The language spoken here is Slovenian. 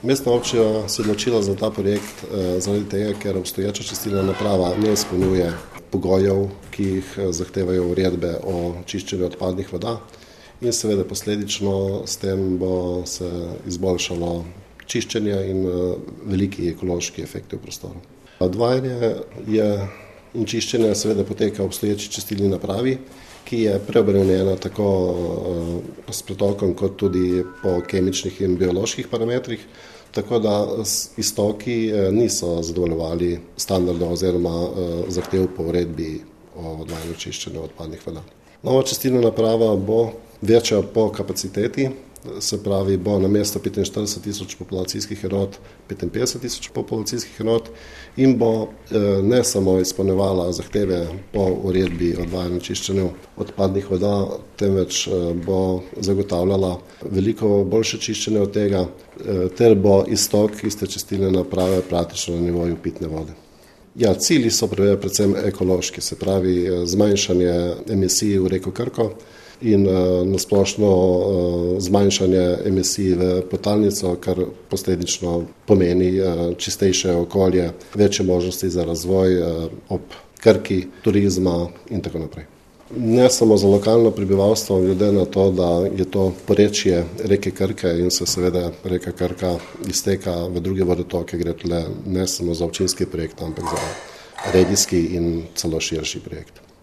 Mestna občina se je odločila za ta projekt zaradi tega, ker obstoječa čistilna naprava ne izpolnjuje pogojev, ki jih zahtevajo uredbe o čiščenju odpadnih voda in seveda posledično s tem bo se izboljšalo čiščenje in veliki ekološki efekti v prostoru. Odvajanje in čiščenje seveda poteka v obstoječi čistilni napravi, ki je preobremenjena tako s pretokom kot tudi po kemičnih in bioloških parametrih, tako da iztoki niso zadovoljevali standardov oziroma zahtev po uredbi o odvajanju čiščenja odpadnih voda. Nova čistilna naprava bo večja po kapaciteti, se pravi bo namesto 45.000 populacijskih enot 55.000 populacijskih enot in bo ne samo izpolnjevala zahteve po uredbi o odvajanju čiščenja odpadnih voda, temveč bo zagotavljala veliko boljše čiščenje od tega ter bo iztok iste čistilne naprave praktično na nivoju pitne vode. Ja, cilji so predvsem ekološki, se pravi zmanjšanje emisij v reko Krko in nasplošno zmanjšanje emisij v podtalnico, kar posledično pomeni čistejše okolje, večje možnosti za razvoj ob Krki, turizma in tako naprej. Ne samo za lokalno prebivalstvo, glede na to, da je to porečje reke Krke in se seveda reka Krka izteka v druge vodotoke, gre tle ne samo za občinski projekt, ampak za regijski in celo širši projekt.